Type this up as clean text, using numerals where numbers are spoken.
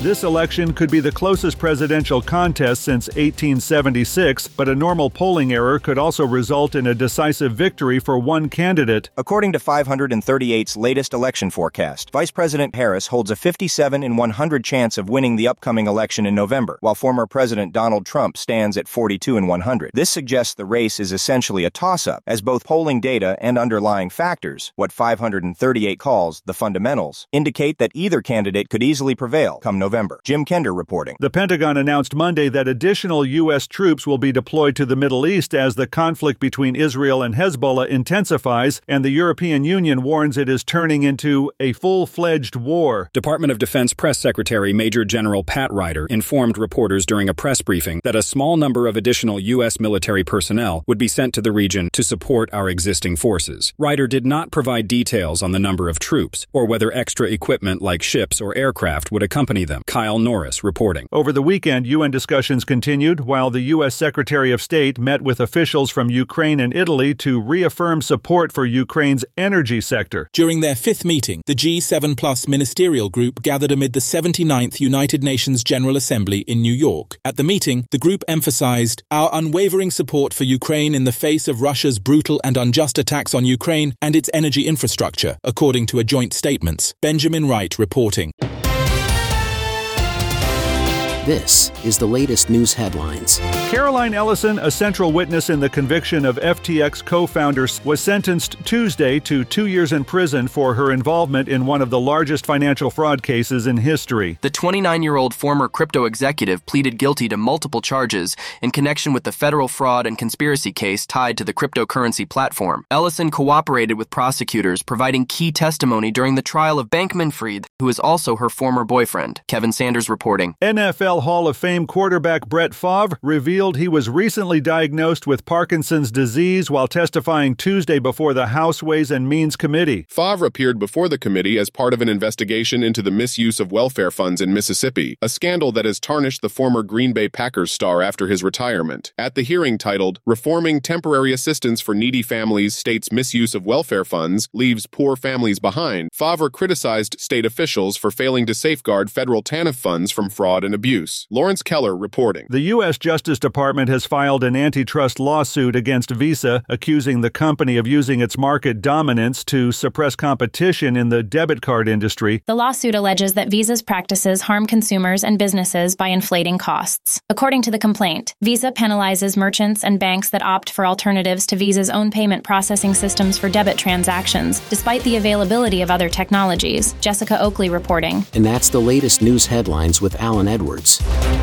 This election could be the closest presidential contest since 1876, but a normal polling error could also result in a decisive victory for one candidate. According to 538's latest election forecast, Vice President Harris holds a 57 in 100 chance of winning the upcoming election in November, while former President Donald Trump stands at 42 in 100. This suggests the race is essentially a toss-up, as both polling data and underlying factors, what 538 calls the fundamentals, indicate that either candidate could easily prevail come November. Jim Kender reporting. The Pentagon announced Monday that additional U.S. troops will be deployed to the Middle East as the conflict between Israel and Hezbollah intensifies, and the European Union warns it is turning into a full-fledged war. Department of Defense Press Secretary Major General Pat Ryder informed reporters during a press briefing that a small number of additional U.S. military personnel would be sent to the region to support our existing forces. Ryder did not provide details on the number of troops or whether extra equipment like ships or aircraft would accompany them. Kyle Norris reporting. Over the weekend, UN discussions continued while the U.S. Secretary of State met with officials from Ukraine and Italy to reaffirm support for Ukraine's energy sector. During their fifth meeting, the G7+ ministerial group gathered amid the 79th United Nations General Assembly in New York. At the meeting, the group emphasized our unwavering support for Ukraine in the face of Russia's brutal and unjust attacks on Ukraine and its energy infrastructure, according to a joint statement. Benjamin Wright reporting. This is the latest news headlines. Caroline Ellison, a central witness in the conviction of FTX co-founders, was sentenced Tuesday to 2 years in prison for her involvement in one of the largest financial fraud cases in history. The 29-year-old former crypto executive pleaded guilty to multiple charges in connection with the federal fraud and conspiracy case tied to the cryptocurrency platform. Ellison cooperated with prosecutors, providing key testimony during the trial of Bankman-Fried, who is also her former boyfriend. Kevin Sanders reporting. NFL Hall of Fame quarterback Brett Favre revealed he was recently diagnosed with Parkinson's disease while testifying Tuesday before the House Ways and Means Committee. Favre appeared before the committee as part of an investigation into the misuse of welfare funds in Mississippi, a scandal that has tarnished the former Green Bay Packers star after his retirement. At the hearing titled, "Reforming Temporary Assistance for Needy Families States Misuse of Welfare Funds Leaves Poor Families Behind," Favre criticized state officials for failing to safeguard federal TANF funds from fraud and abuse. Lawrence Keller reporting. The U.S. Justice Department has filed an antitrust lawsuit against Visa, accusing the company of using its market dominance to suppress competition in the debit card industry. The lawsuit alleges that Visa's practices harm consumers and businesses by inflating costs. According to the complaint, Visa penalizes merchants and banks that opt for alternatives to Visa's own payment processing systems for debit transactions, despite the availability of other technologies. Jessica Oakley reporting. And that's the latest news headlines with Alan Edwards.